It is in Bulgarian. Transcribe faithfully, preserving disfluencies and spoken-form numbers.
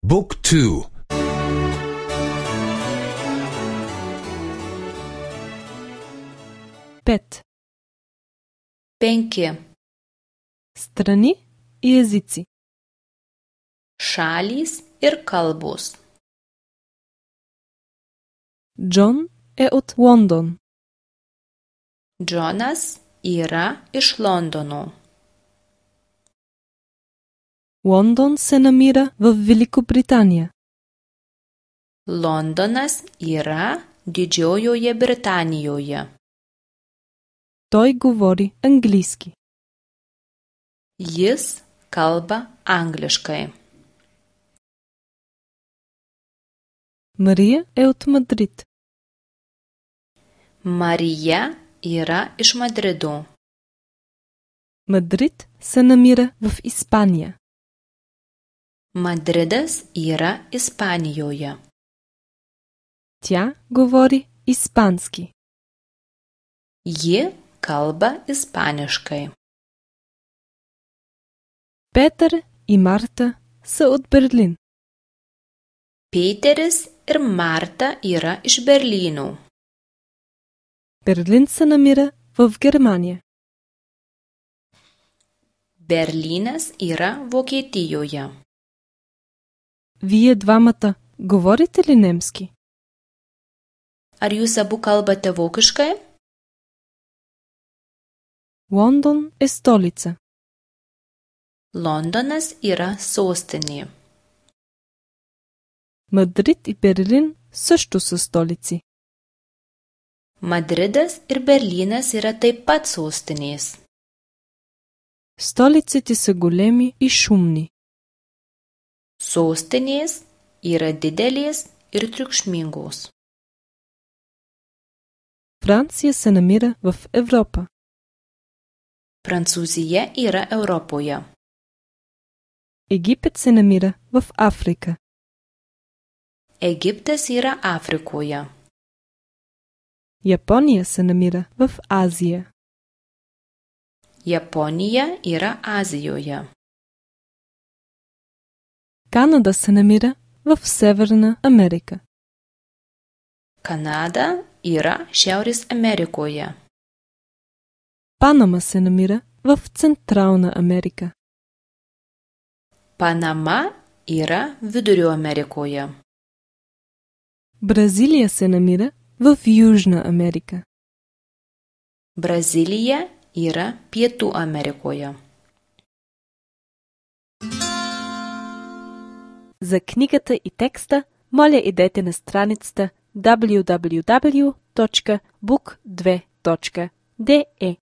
Book two. Пет. Penki. Страни и езици. Šalys ir kalbos. Джон е от Лондон. Džonas yra iš Londono. Лондон се намира в Великобритания. Londonas yra Didžiojoje Britanijoje. Той говори английски. Jis kalba angliškai. Мария е от Мадрид. Marija yra iš Madrido. Мадрид се намира в Испания. Madridas yra Ispanijoje. Тя говори испански. Ji kalba ispaniškai. Петър и Марта са от Берлин. Peteris ir Marta yra iš Berlyno. Берлин се намира в Германия. Berlynas yra Vokietijoje. Вие двамата говорите ли немски? Ar jūs abu kalbate vokiškai? Лондон е столица. Londonas yra sostinė. Мадрид и Берлин също са столици. Madridas ir Berlynas yra taip pat sostinės. Столиците са големи и шумни. Sostinės yra didelės ir triukšmingos. Франция се намира в Европа. Prancūzija yra Europoje. Египет се намира в Африка. Egiptas yra Afrikoje. Япония се намира в Азия. Japonija yra Azijoje. Канада се намира в Северна Америка. Kanada yra Šiaurės Amerikoje. Панама се намира в Централна Америка. Panama yra Vidurio Amerikoje. Бразилия се намира в Южна Америка. Brazilija yra Pietų Amerikoje. За книгата и текста, моля идете на страницата дабълю дабълю дабълю точка бук две точка де